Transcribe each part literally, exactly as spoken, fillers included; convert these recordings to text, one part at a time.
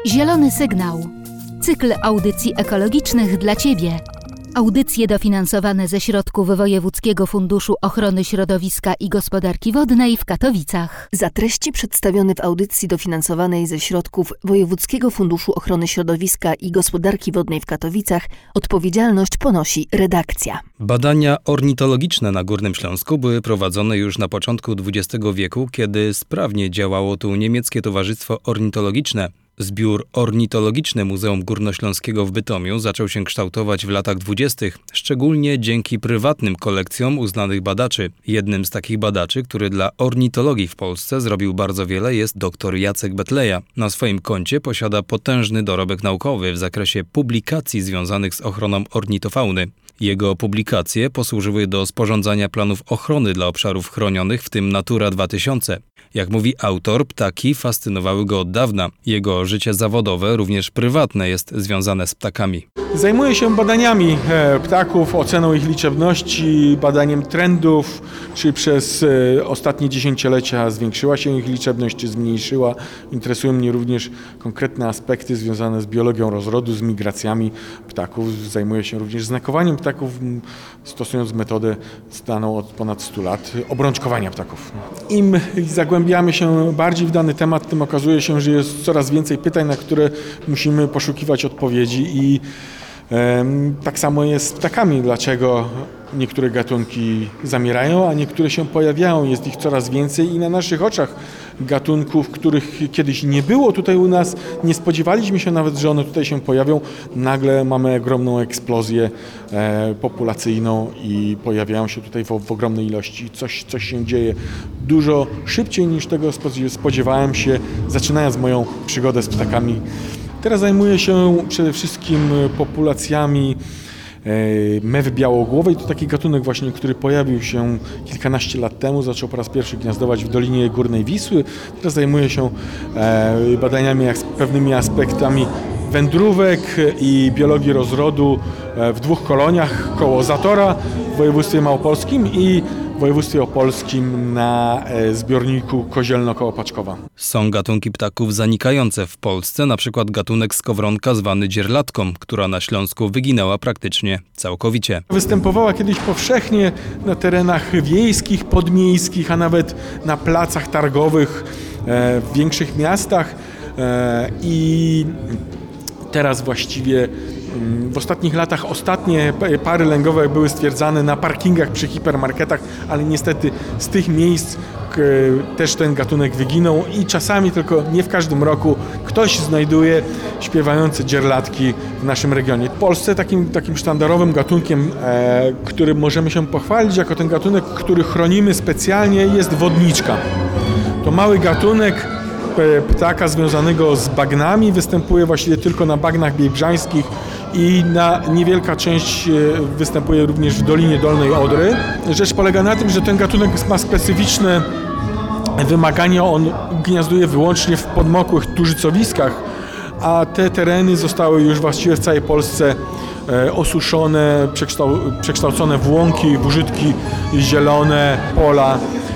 Zielony sygnał. Cykl audycji ekologicznych dla Ciebie. Audycje dofinansowane ze środków Wojewódzkiego Funduszu Ochrony Środowiska i Gospodarki Wodnej w Katowicach. Za treści przedstawione w audycji dofinansowanej ze środków Wojewódzkiego Funduszu Ochrony Środowiska i Gospodarki Wodnej w Katowicach odpowiedzialność ponosi redakcja. Badania ornitologiczne na Górnym Śląsku były prowadzone już na początku dwudziestego wieku, kiedy sprawnie działało tu niemieckie Towarzystwo Ornitologiczne. Zbiór ornitologiczny Muzeum Górnośląskiego w Bytomiu zaczął się kształtować w latach dwudziestych, szczególnie dzięki prywatnym kolekcjom uznanych badaczy. Jednym z takich badaczy, który dla ornitologii w Polsce zrobił bardzo wiele, jest dr Jacek Betleja. Na swoim koncie posiada potężny dorobek naukowy w zakresie publikacji związanych z ochroną ornitofauny. Jego publikacje posłużyły do sporządzania planów ochrony dla obszarów chronionych, w tym Natura dwa tysiące. Jak mówi autor, ptaki fascynowały go od dawna. Jego życie zawodowe, również prywatne, jest związane z ptakami. Zajmuję się badaniami ptaków, oceną ich liczebności, badaniem trendów, czy przez ostatnie dziesięciolecia zwiększyła się ich liczebność, czy zmniejszyła. Interesują mnie również konkretne aspekty związane z biologią rozrodu, z migracjami ptaków. Zajmuję się również znakowaniem ptaków, stosując metodę znaną od ponad stu lat, obrączkowania ptaków. Im zagłębiamy się bardziej w dany temat, tym okazuje się, że jest coraz więcej pytań, na które musimy poszukiwać odpowiedzi i tak samo jest z ptakami. Dlaczego niektóre gatunki zamierają, a niektóre się pojawiają? Jest ich coraz więcej i na naszych oczach gatunków, których kiedyś nie było tutaj u nas, nie spodziewaliśmy się nawet, że one tutaj się pojawią. Nagle mamy ogromną eksplozję e, populacyjną i pojawiają się tutaj w, w ogromnej ilości. Coś, coś się dzieje dużo szybciej niż tego spodziewałem się, zaczynając moją przygodę z ptakami. Teraz zajmuję się przede wszystkim populacjami mewy białogłowej. To taki gatunek właśnie, który pojawił się kilkanaście lat temu, zaczął po raz pierwszy gniazdować w Dolinie Górnej Wisły. Teraz zajmuję się badaniami, pewnymi aspektami wędrówek i biologii rozrodu w dwóch koloniach koło Zatora w województwie małopolskim i w województwie opolskim na zbiorniku Kozielno koło Paczkowa. Są gatunki ptaków zanikające w Polsce, na przykład gatunek skowronka zwany dzierlatką, która na Śląsku wyginęła praktycznie całkowicie. Występowała kiedyś powszechnie na terenach wiejskich, podmiejskich, a nawet na placach targowych w większych miastach i teraz właściwie w ostatnich latach ostatnie pary lęgowe były stwierdzane na parkingach przy hipermarketach, ale niestety z tych miejsc też ten gatunek wyginął i czasami, tylko nie w każdym roku, ktoś znajduje śpiewające dzierlatki w naszym regionie. W Polsce takim, takim sztandarowym gatunkiem, e, którym możemy się pochwalić jako ten gatunek, który chronimy specjalnie, jest wodniczka. To mały gatunek ptaka związanego z bagnami, występuje właściwie tylko na bagnach biebrzańskich i na niewielka część występuje również w Dolinie Dolnej Odry. Rzecz polega na tym, że ten gatunek ma specyficzne wymagania, on gniazduje wyłącznie w podmokłych tużycowiskach, a te tereny zostały już właściwie w całej Polsce osuszone, przekształcone w łąki, w użytki zielone, pola,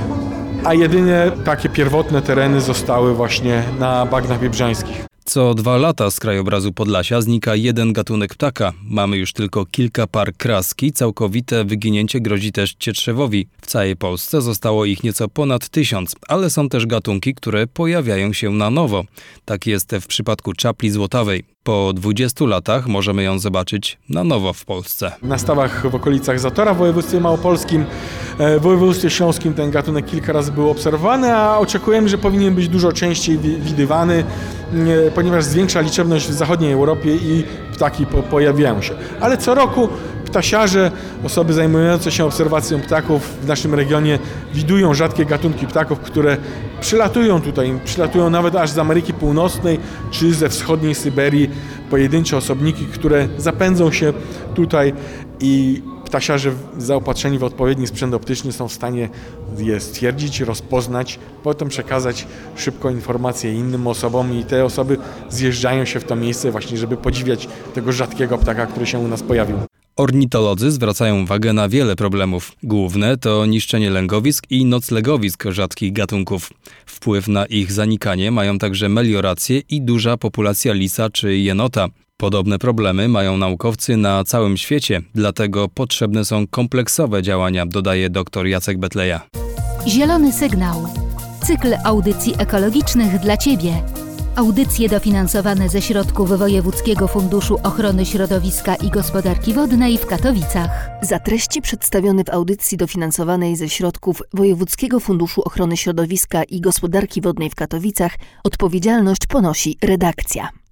a jedynie takie pierwotne tereny zostały właśnie na bagnach biebrzańskich. Co dwa lata z krajobrazu Podlasia znika jeden gatunek ptaka. Mamy już tylko kilka par kraski, całkowite wyginięcie grozi też cietrzewowi. W całej Polsce zostało ich nieco ponad tysiąc, ale są też gatunki, które pojawiają się na nowo. Tak jest w przypadku czapli złotawej. Po dwudziestu latach możemy ją zobaczyć na nowo w Polsce. Na stawach w okolicach Zatora w województwie małopolskim, w województwie śląskim ten gatunek kilka razy był obserwowany, a oczekujemy, że powinien być dużo częściej widywany, ponieważ zwiększa liczebność w zachodniej Europie i ptaki pojawiają się. Ale co roku ptasiarze, osoby zajmujące się obserwacją ptaków w naszym regionie widują rzadkie gatunki ptaków, które przylatują tutaj, przylatują nawet aż z Ameryki Północnej czy ze wschodniej Syberii, pojedyncze osobniki, które zapędzą się tutaj i ptasiarze zaopatrzeni w odpowiedni sprzęt optyczny są w stanie je stwierdzić, rozpoznać, potem przekazać szybko informacje innym osobom i te osoby zjeżdżają się w to miejsce właśnie, żeby podziwiać tego rzadkiego ptaka, który się u nas pojawił. Ornitolodzy zwracają uwagę na wiele problemów. Główne to niszczenie lęgowisk i noclegowisk rzadkich gatunków. Wpływ na ich zanikanie mają także melioracje i duża populacja lisa czy jenota. Podobne problemy mają naukowcy na całym świecie, dlatego potrzebne są kompleksowe działania, dodaje dr Jacek Betleja. Zielony sygnał. Cykl audycji ekologicznych dla Ciebie. Audycje dofinansowane ze środków Wojewódzkiego Funduszu Ochrony Środowiska i Gospodarki Wodnej w Katowicach. Za treści przedstawione w audycji dofinansowanej ze środków Wojewódzkiego Funduszu Ochrony Środowiska i Gospodarki Wodnej w Katowicach odpowiedzialność ponosi redakcja.